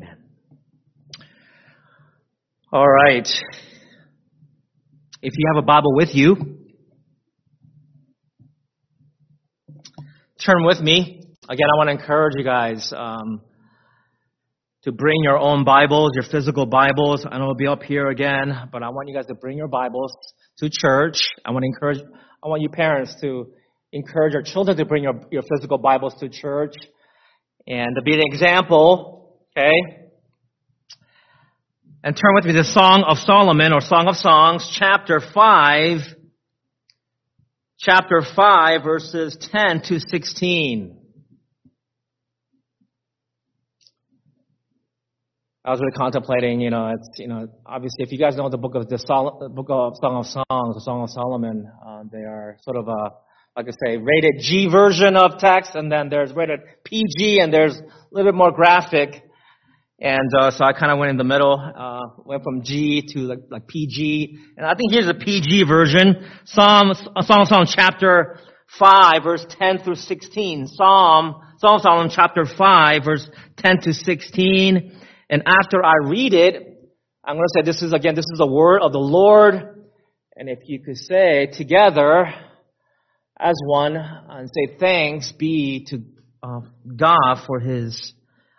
Amen. All right. If you have a Bible with you, turn with me. Again, I want to encourage you guys to bring your own Bibles, your physical Bibles. I know it'll be up here again, but I want you guys to bring your Bibles to church. I want you parents to encourage your children to bring your physical Bibles to church and to be an example, okay? And turn with me to Song of Solomon or Song of Songs, chapter 5, verses 10 to 16. I was really contemplating, obviously if you guys know the book of Song of Songs, the Song of Solomon, they are sort of like I say, rated G version of text, and then there's rated PG, and there's a little bit more graphic. And so I kind of went in the middle, went from G to like PG. And I think here's a PG version. Song of Solomon chapter 5, verse 10 through 16. Song of Solomon chapter 5, verse 10 to 16. And after I read it, I'm going to say this is a word of the Lord. And if you could say together as one and say thanks be to God for His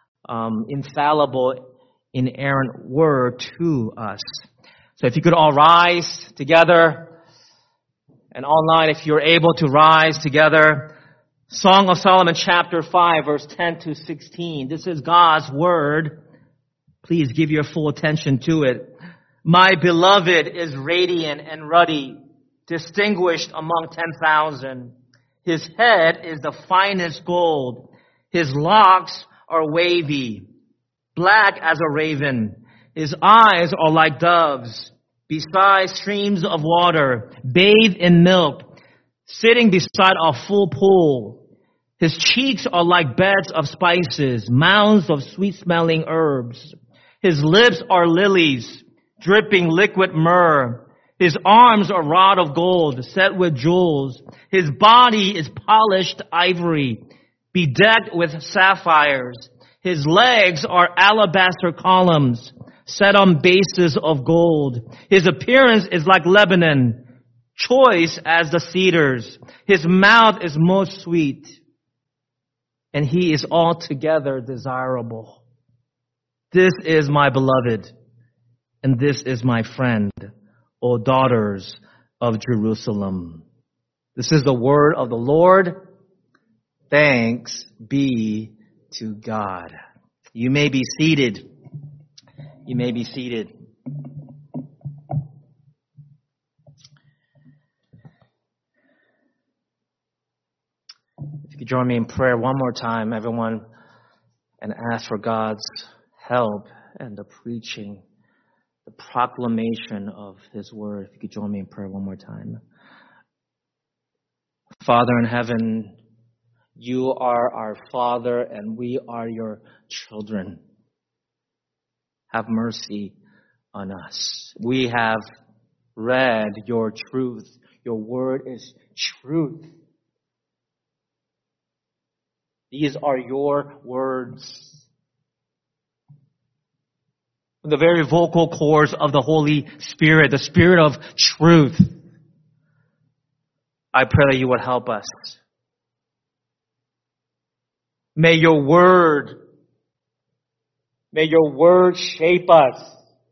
infallible, inerrant word to us. So if you could all rise together, and online if you're able to rise together. Song of Solomon chapter 5 verse 10 to 16. This is God's word. Please give your full attention to it. My beloved is radiant and ruddy, distinguished among 10,000. His head is the finest gold. His locks are wavy, black as a raven. His eyes are like doves, beside streams of water, bathed in milk, sitting beside a full pool. His cheeks are like beds of spices, mounds of sweet-smelling herbs. His lips are lilies, dripping liquid myrrh. His arms are rod of gold, set with jewels. His body is polished ivory, bedecked with sapphires. His legs are alabaster columns, set on bases of gold. His appearance is like Lebanon, choice as the cedars. His mouth is most sweet, and he is altogether desirable. This is my beloved, and this is my friend, O daughters of Jerusalem. This is the word of the Lord. Thanks be to God. You may be seated. You may be seated. If you could join me in prayer one more time, everyone, and ask for God's help and the preaching, the proclamation of His word. If you could join me in prayer one more time. Father in heaven, You are our Father, and we are Your children. Have mercy on us. We have read Your truth. Your word is truth. These are Your words. The very vocal cords of the Holy Spirit, the Spirit of truth. I pray that You would help us. May Your word shape us.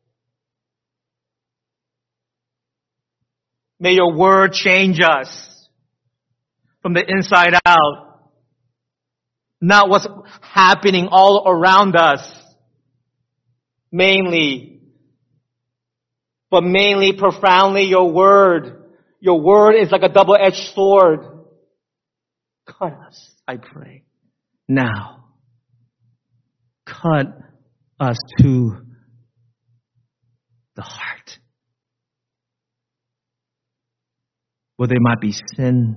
May Your word change us from the inside out. Not what's happening all around us. Mainly, profoundly, Your word. Your word is like a double-edged sword. Cut us, I pray. Now, cut us to the heart, where there might be sin.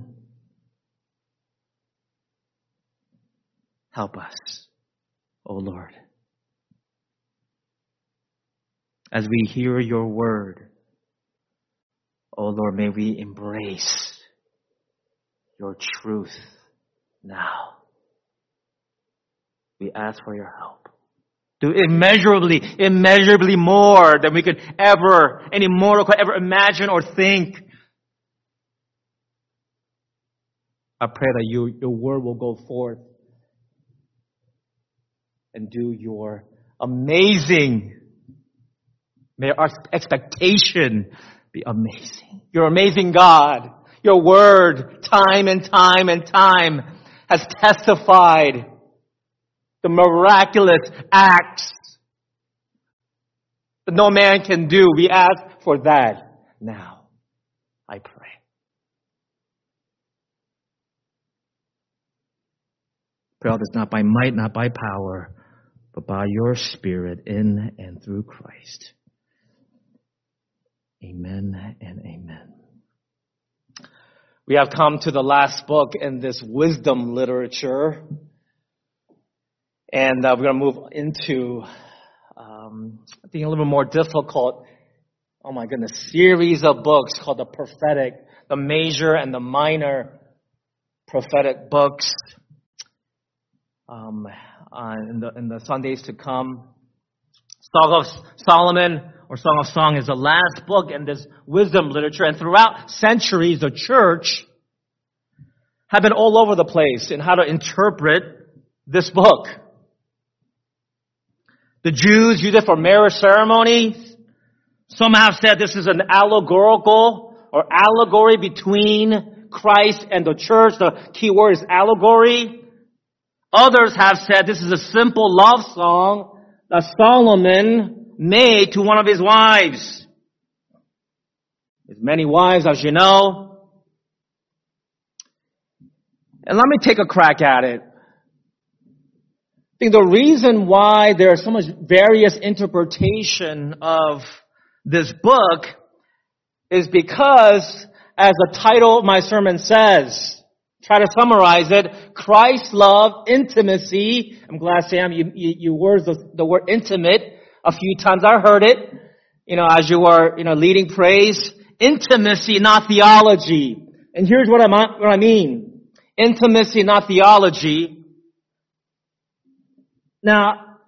Help us, O Lord. As we hear Your word, O Lord, may we embrace Your truth now. We ask for Your help. Do immeasurably more than we could ever, any mortal could ever imagine or think. I pray that your word will go forth and do your amazing. May our expectation be amazing. You're amazing, God. Your word, time and time and time, has testified the miraculous acts that no man can do. We ask for that now. I pray. Pray all this not by might, not by power, but by your Spirit in and through Christ. Amen and amen. We have come to the last book in this wisdom literature. And we're going to move into, I think, a little bit more difficult, series of books called the prophetic, the major and the minor prophetic books. In the Sundays to come. Song of Solomon or Song of Song is the last book in this wisdom literature. And throughout centuries, the church have been all over the place in how to interpret this book. The Jews use it for marriage ceremonies. Some have said this is an allegorical or allegory between Christ and the church. The key word is allegory. Others have said this is a simple love song that Solomon made to one of his wives. There's many wives, as you know. And let me take a crack at it. I think the reason why there are so much various interpretation of this book is because, as the title of my sermon says, try to summarize it, Christ's love, intimacy. I'm glad, Sam, you used the word intimate a few times. I heard it, as you were, leading praise. Intimacy, not theology. And here's what I mean. Intimacy, not theology. Now,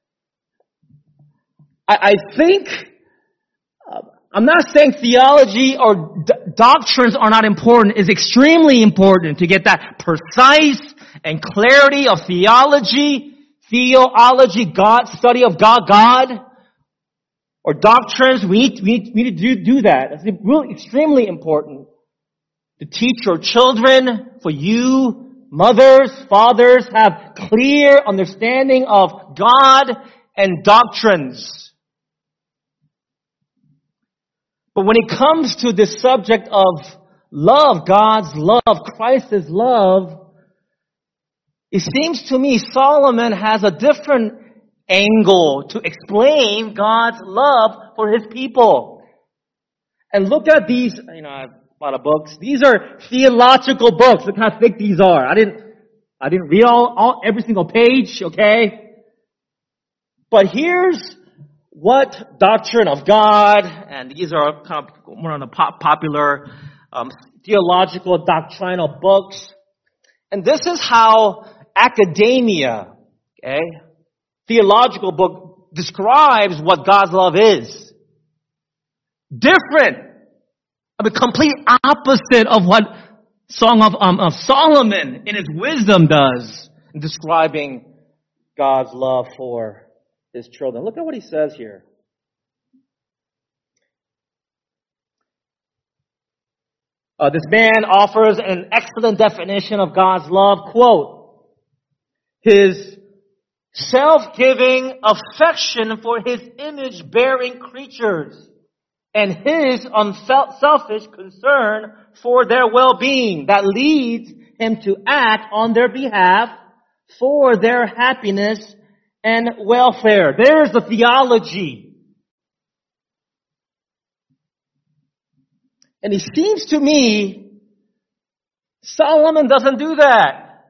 I think, I'm not saying theology or doctrines are not important. It's extremely important to get that precise and clarity of theology, study of God, or doctrines. We need to do that. It's really extremely important to teach your children, for you, mothers, fathers, have clear understanding of God and doctrines. But when it comes to this subject of love, God's love, Christ's love, it seems to me Solomon has a different angle to explain God's love for his people. And look at these, I have a lot of books. These are theological books. Look how thick these are. I didn't read every single page, okay? But here's what doctrine of God, and these are kind of more on the popular theological doctrinal books. And this is how academia, theological book, describes what God's love is. Different. Complete opposite of what Song of Solomon in his wisdom does in describing God's love for his children. Look at what he says here. This man offers an excellent definition of God's love. Quote, his self-giving affection for his image-bearing creatures and his unselfish concern for their well-being that leads him to act on their behalf for their happiness and welfare. There's the theology. And it seems to me Solomon doesn't do that.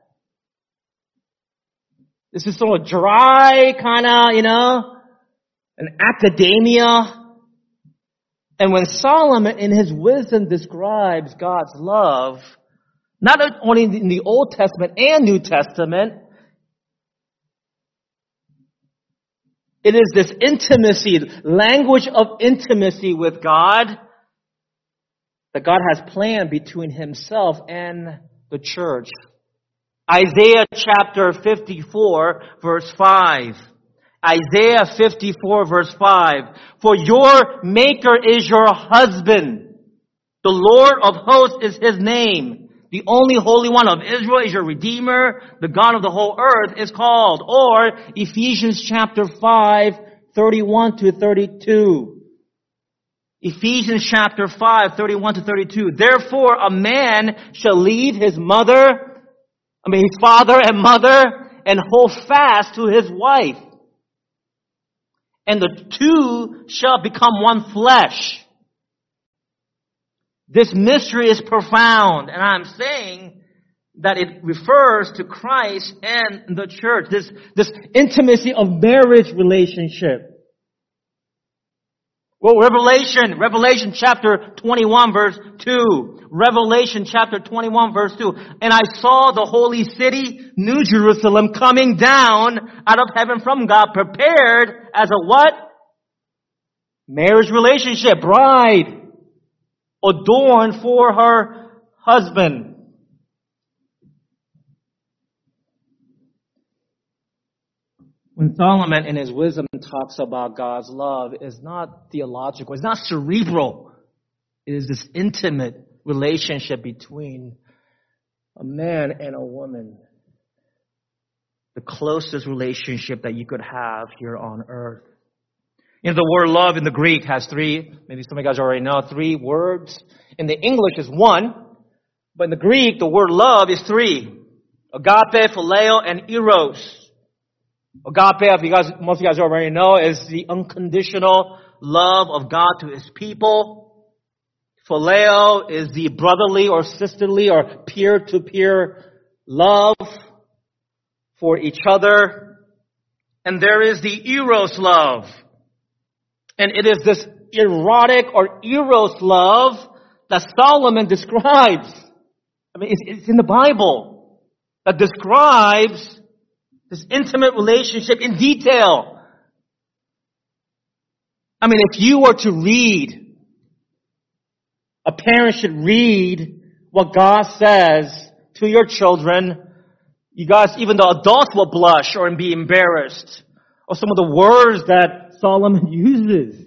This is sort of dry, kind of, an academia. And when Solomon in his wisdom describes God's love, not only in the Old Testament and New Testament, It is this intimacy, language of intimacy with God that God has planned between himself and the church. Isaiah chapter 54, verse 5. Isaiah 54, verse 5. For your Maker is your husband. The Lord of hosts is his name. The only Holy One of Israel is your Redeemer. The God of the whole earth is called. Or Ephesians chapter 5, 31 to 32. Ephesians chapter 5, 31 to 32. Therefore a man shall leave his father and mother, and hold fast to his wife. And the two shall become one flesh. This mystery is profound, and I'm saying that it refers to Christ and the church. This intimacy of marriage relationship. Well, Revelation chapter 21 verse 2. Revelation chapter 21 verse 2. And I saw the holy city, New Jerusalem, coming down out of heaven from God, prepared as a what? Marriage relationship, bride, adorned for her husband. When Solomon in his wisdom talks about God's love, it's not theological, it's not cerebral. It is this intimate relationship between a man and a woman. The closest relationship that you could have here on earth. You know, the word love in the Greek has three, maybe some of you guys already know, three words. In the English is one, but in the Greek, the word love is three. Agape, phileo, and eros. Agape, most of you guys already know, is the unconditional love of God to his people. Phileo is the brotherly or sisterly or peer-to-peer love for each other. And there is the eros love. And it is this erotic or eros love that Solomon describes. I mean, it's in the Bible that describes this intimate relationship in detail. I mean, if you were to read, a parent should read what God says to your children. You guys, even the adults will blush or be embarrassed. Or some of the words that Solomon uses.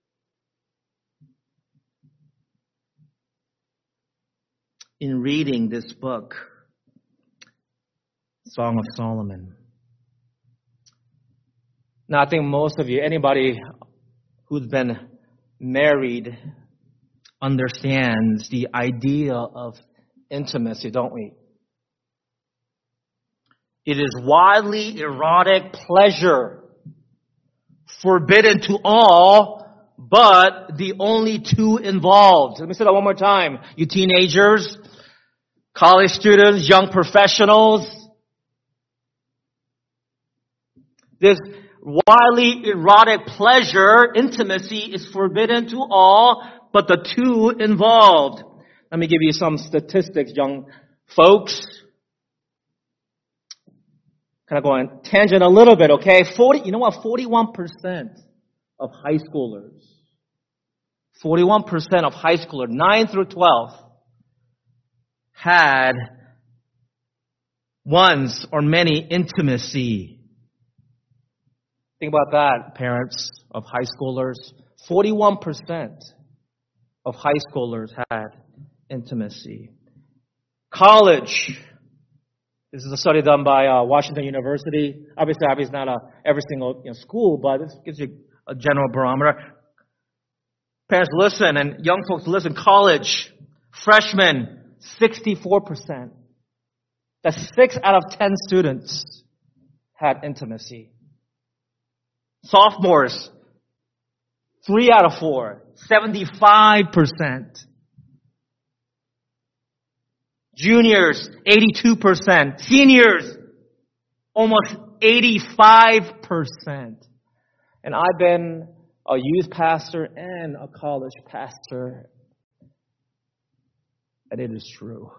In reading this book, Song of Solomon. Now, I think most of you, anybody who's been married, understands the idea of intimacy, don't we? It is widely erotic pleasure, forbidden to all, but the only two involved. Let me say that one more time. You teenagers, college students, young professionals. This widely erotic pleasure, intimacy, is forbidden to all, but the two involved. Let me give you some statistics, young folks. Kind of go on tangent a little bit, okay? 41% of high schoolers, 41% of high schoolers, 9 through 12, had once or many intimacy. Think about that, parents of high schoolers. 41% of high schoolers had intimacy. College. This is a study done by Washington University. Obviously, it's not every single school, but this gives you a general barometer. Parents, listen, and young folks, listen. College, freshmen, 64%. That's 6 out of 10 students had intimacy. Sophomores, 3 out of 4, 75%. Juniors, 82%. Seniors, almost 85%. And I've been a youth pastor and a college pastor, and it is true.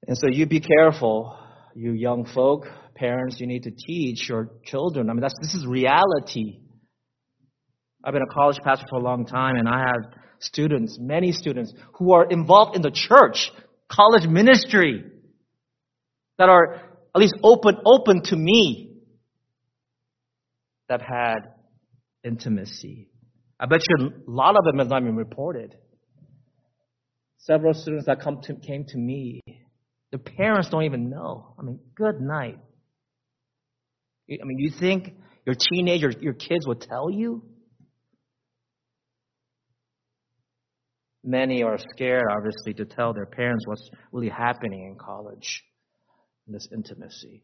And so you be careful, you young folk, parents, you need to teach your children. I mean, this is reality. I've been a college pastor for a long time, and I have students, many students, who are involved in the church, college ministry, that are at least open to me, that had intimacy. I bet you a lot of them have not been reported. Several students that came to me, the parents don't even know. I mean, good night. I mean, you think your teenager, your kids would tell you? Many are scared, obviously, to tell their parents what's really happening in college, in this intimacy.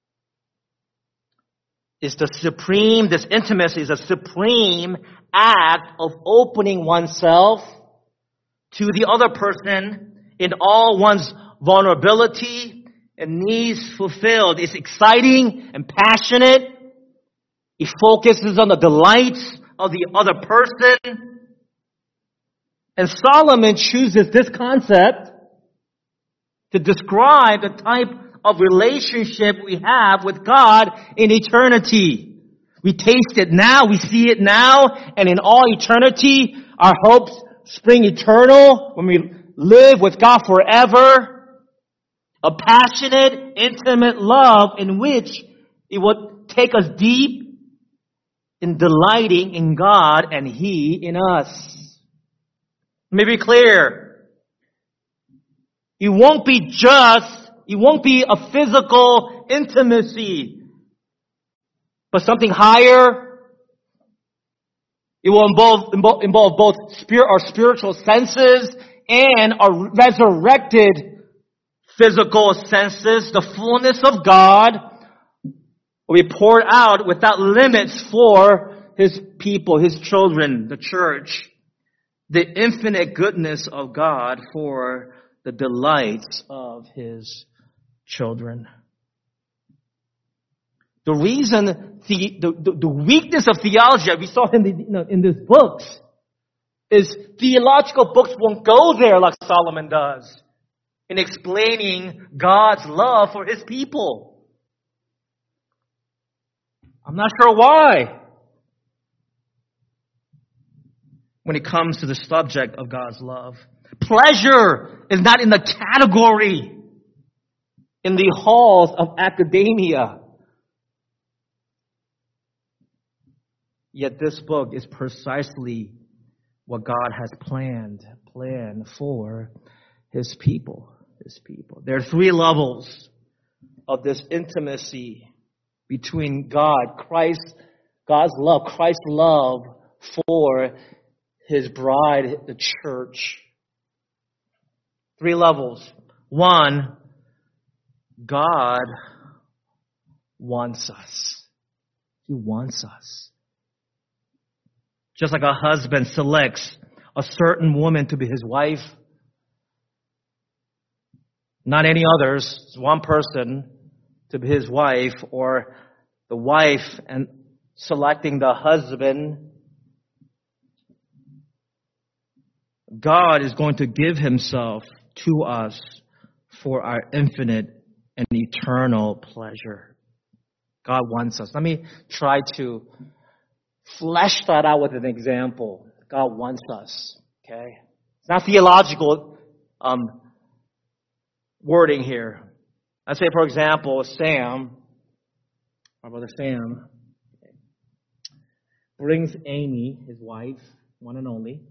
This intimacy is a supreme act of opening oneself to the other person in all one's vulnerability and needs fulfilled. It's exciting and passionate. It focuses on the delights of the other person. And Solomon chooses this concept to describe the type of relationship we have with God in eternity. We taste it now, we see it now, and in all eternity, our hopes spring eternal when we live with God forever. A passionate, intimate love in which it will take us deep in delighting in God and He in us. Let me be clear. It won't be a physical intimacy, but something higher. It will involve both our spiritual senses and our resurrected physical senses. The fullness of God will be poured out without limits for His people, His children, the church. The infinite goodness of God for the delights of His children. The reason, the weakness of theology that we saw in these books is theological books won't go there like Solomon does in explaining God's love for His people. I'm not sure why. When it comes to the subject of God's love. Pleasure is not in the category in the halls of academia. Yet this book is precisely what God has planned for His people. There are three levels of this intimacy between God, God's love, Christ's love for His bride, the church. Three levels. One, God wants us. He wants us. Just like a husband selects a certain woman to be his wife, not any others, it's one person to be his wife, or the wife and selecting the husband. God is going to give Himself to us for our infinite and eternal pleasure. God wants us. Let me try to flesh that out with an example. God wants us. Okay? It's not theological wording here. Let's say, for example, Sam, our brother Sam, brings Amy, his wife, one and only,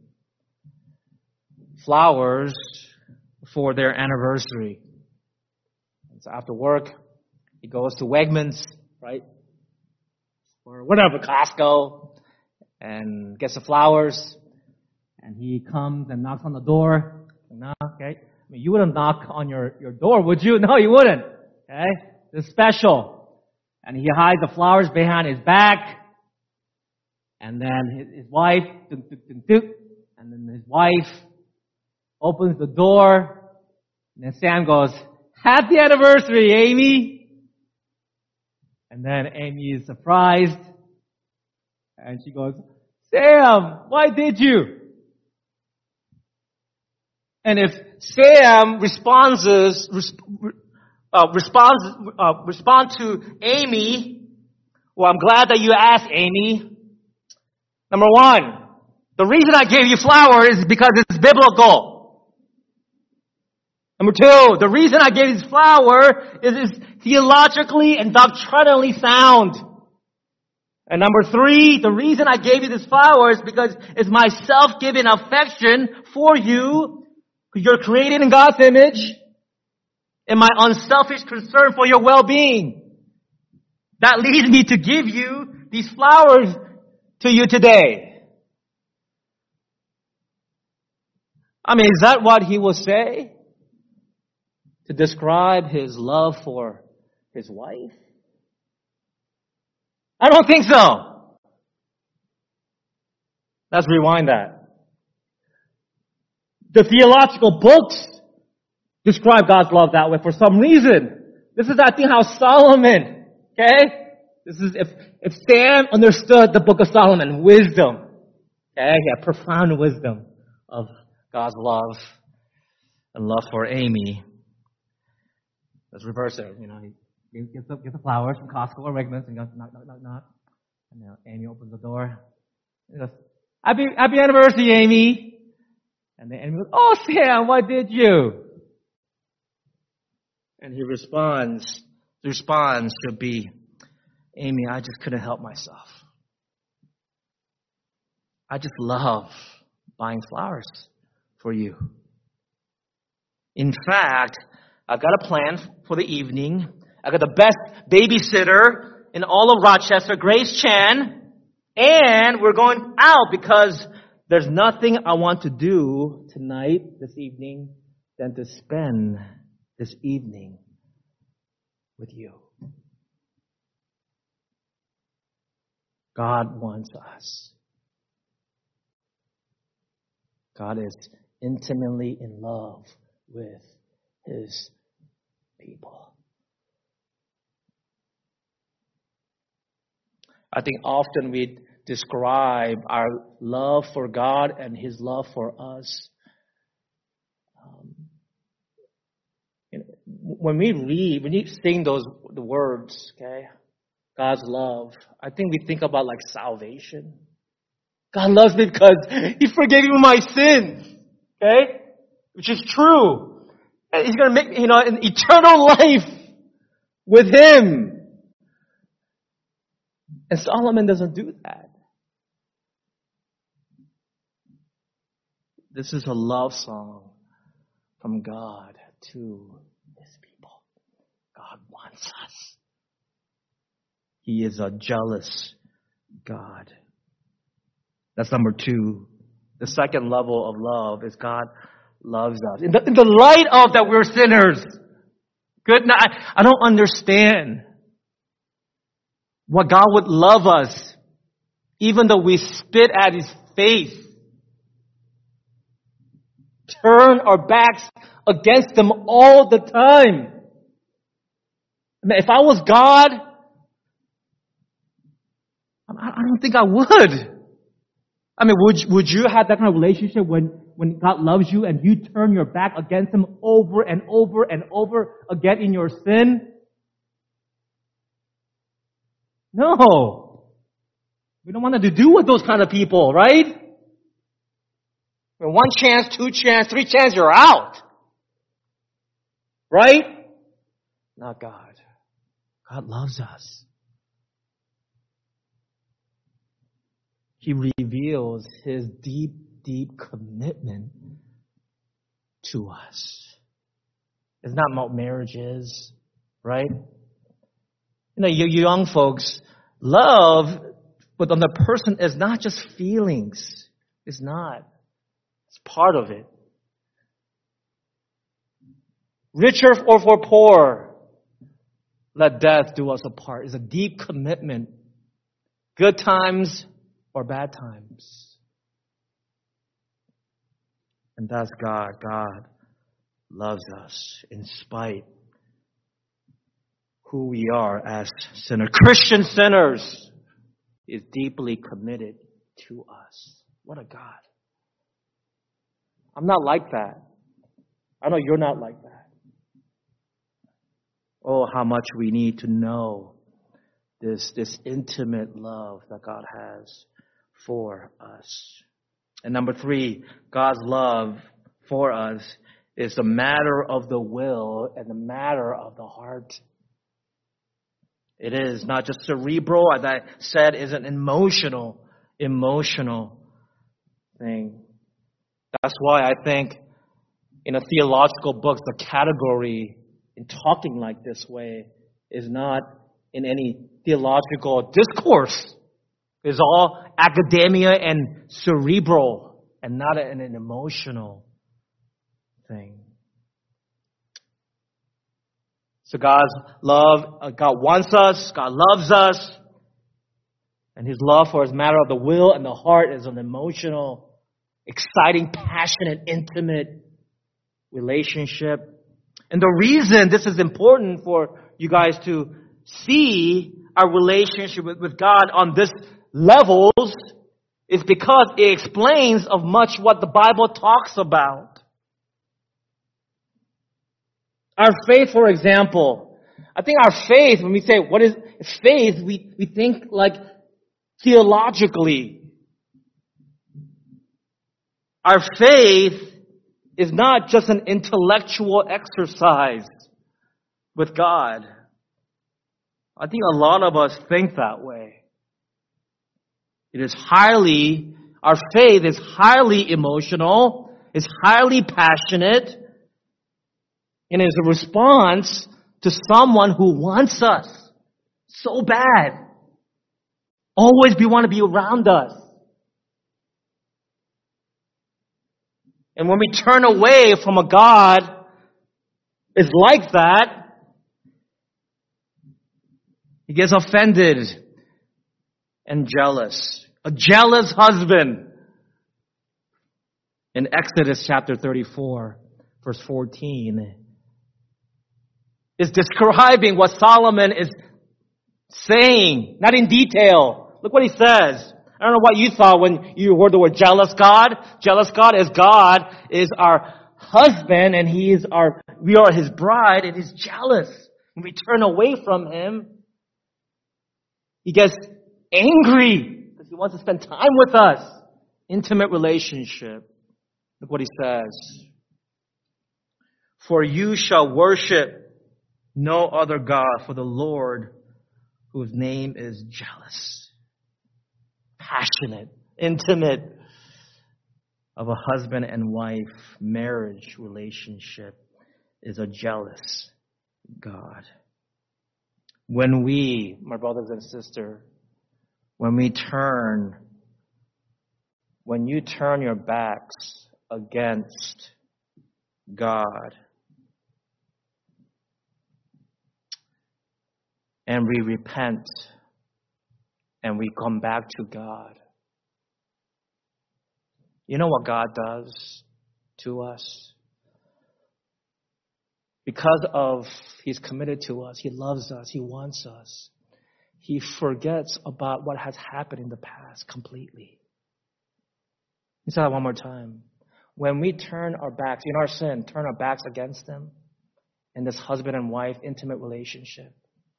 flowers for their anniversary. And so after work, he goes to Wegmans, right? Or whatever, Costco, and gets the flowers. And he comes and knocks on the door. Okay? I mean, you wouldn't knock on your door, would you? No, you wouldn't. Okay? It's special. And he hides the flowers behind his back. And then his wife, and then his wife opens the door, and then Sam goes, "Happy anniversary, Amy!" And then Amy is surprised, and she goes, "Sam, why did you?" And if Sam respond to Amy, well, I'm glad that you asked, Amy. Number one, the reason I gave you flowers is because it's biblical. Number two, the reason I gave you this flower is it's theologically and doctrinally sound. And number three, the reason I gave you this flower is because it's my self-giving affection for you, because you're created in God's image, and my unselfish concern for your well-being. That leads me to give you these flowers to you today. I mean, is that what he will say to describe his love for his wife? I don't think so. Let's rewind that. The theological books describe God's love that way for some reason. This is, I think, how Solomon, okay? This is, if Sam understood the book of Solomon, wisdom, okay? He had profound wisdom of God's love and love for Amy. Let's reverse it. You know, he gets the flowers from Costco or Wegmans and goes, knock, knock, knock, knock. And now Amy opens the door. He goes, happy anniversary, Amy. And then Amy goes, oh, Sam, what did you? And he responds, the response should be, Amy, I just couldn't help myself. I just love buying flowers for you. In fact, I've got a plan for the evening. I've got the best babysitter in all of Rochester, Grace Chan. And we're going out because there's nothing I want to do tonight, this evening, than to spend this evening with you. God wants us. God is intimately in love with His people. I think often we describe our love for God and His love for us. When you sing the words, okay, God's love, I think we think about like salvation. God loves me because He forgave me my sins, okay, which is true. And He's going to make, an eternal life with Him. And Solomon doesn't do that. This is a love song from God to His people. God wants us. He is a jealous God. That's number two. The second level of love is God loves us. In the light of that we're sinners. Good. I don't understand what God would love us even though we spit at His face. Turn our backs against Him all the time. I mean, if I was God, I don't think I would. I mean, would you have that kind of relationship when God loves you and you turn your back against Him over and over and over again in your sin? No. We don't want to do with those kind of people, right? One chance, two chance, three chance, you're out. Right? Not God. God loves us. He reveals His deep, deep commitment to us. It's not about marriages, right? You young folks, love, but on the person is not just feelings. It's not. It's part of it. Richer or for poor, let death do us apart. It's a deep commitment. Good times or bad times. And that's God. God loves us in spite who we are as sinners. Christian sinners is deeply committed to us. What a God. I'm not like that. I know you're not like that. Oh, how much we need to know this intimate love that God has for us. And number 3, God's love for us is a matter of the will and a matter of the heart. It is not just cerebral, as I said, is an emotional thing. That's why I think in a theological book, the category in talking like this way is not in any theological discourse. It's all academia and cerebral and not an emotional thing. So God's love, God wants us, God loves us, and His love for us matter of the will and the heart is an emotional, exciting, passionate, intimate relationship. And the reason this is important for you guys to see our relationship with God on this levels is because it explains of much what the Bible talks about. Our faith, for example, I think our faith, when we say what is faith, we think like theologically. Our faith is not just an intellectual exercise with God. I think a lot of us think that way. Our faith is highly emotional, is highly passionate, and is a response to someone who wants us so bad. Always want to be around us. And when we turn away from a God is like that, He gets offended and jealous. A jealous husband. In Exodus chapter 34, verse 14, is describing what Solomon is saying, not in detail. Look what he says. I don't know what you thought when you heard the word jealous God. Jealous God is our husband and we are His bride and He's jealous. When we turn away from Him, He gets angry because He wants to spend time with us. Intimate relationship. Look what He says. For you shall worship no other God, for the Lord, whose name is jealous. Passionate, intimate of a husband and wife marriage relationship is a jealous God. When we, my brothers and sisters, when you turn your backs against God and we repent and we come back to God, you know what God does to us? Because of He's committed to us, He loves us, He wants us, He forgets about what has happened in the past completely. Let me say that one more time. When we turn our backs, in our sin, turn our backs against Him in this husband and wife intimate relationship,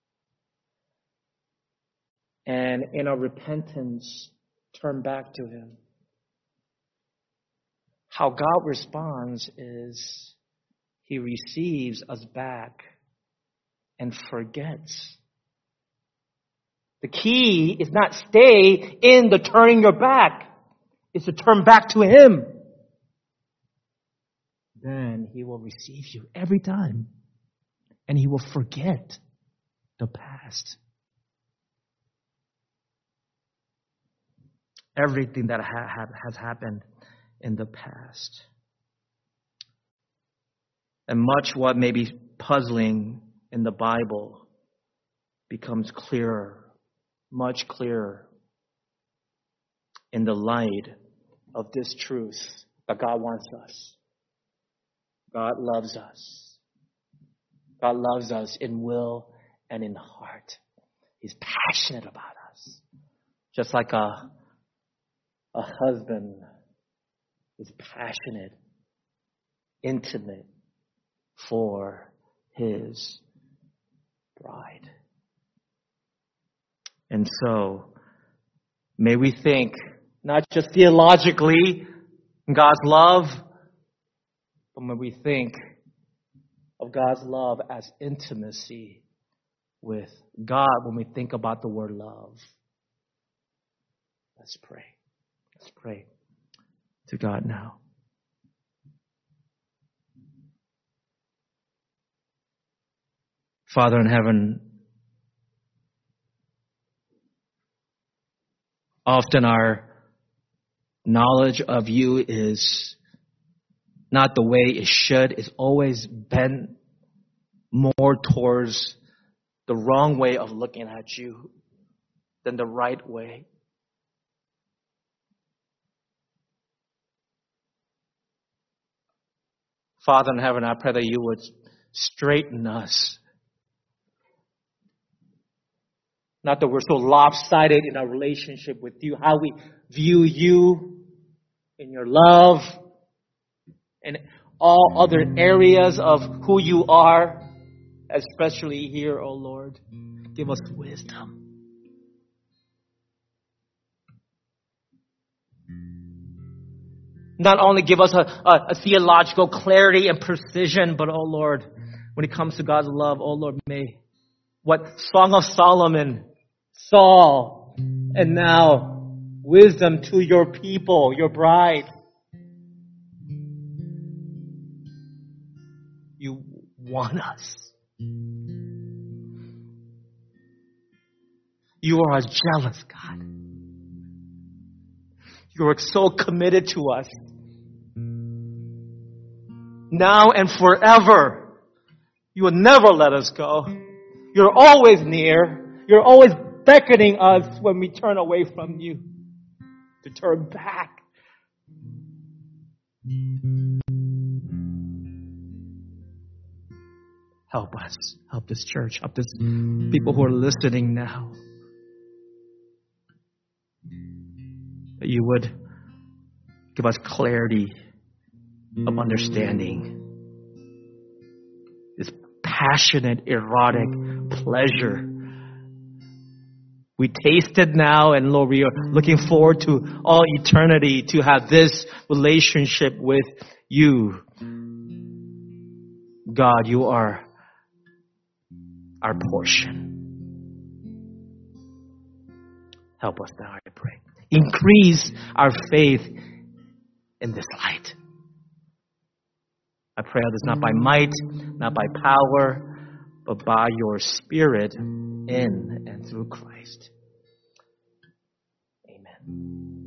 and in our repentance, turn back to Him, how God responds is He receives us back and forgets. The key is not stay in the turning your back. It's to turn back to Him. Then He will receive you every time. And He will forget the past. Everything that has happened in the past. And much what may be puzzling in the Bible becomes clearer, much clearer in the light of this truth that God wants us. God loves us. God loves us in will and in heart. He's passionate about us. Just like a husband is passionate, intimate for His bride. And so, may we think not just theologically God's love, but may we think of God's love as intimacy with God when we think about the word love. Let's pray. Let's pray to God now. Father in heaven, often our knowledge of you is not the way it should. It's always bent more towards the wrong way of looking at you than the right way. Father in heaven, I pray that you would straighten us. Not that we're so lopsided in our relationship with you, how we view you in your love and all other areas of who you are, especially here, oh Lord. Give us wisdom. Not only give us a theological clarity and precision, but, oh Lord, when it comes to God's love, oh Lord, may what Song of Solomon saw, and now wisdom to your people, your bride. You want us. You are a jealous God. You are so committed to us. Now and forever. You will never let us go. You're always near. You're always beckoning us when we turn away from you to turn back. Help us. Help this church. Help this people who are listening now. That you would give us clarity of understanding. This passionate, erotic pleasure. We taste it now, and Lord, we are looking forward to all eternity to have this relationship with you. God, you are our portion. Help us now, I pray. Increase our faith in this light. I pray this not by might, not by power, but by your Spirit in and through Christ. Amen.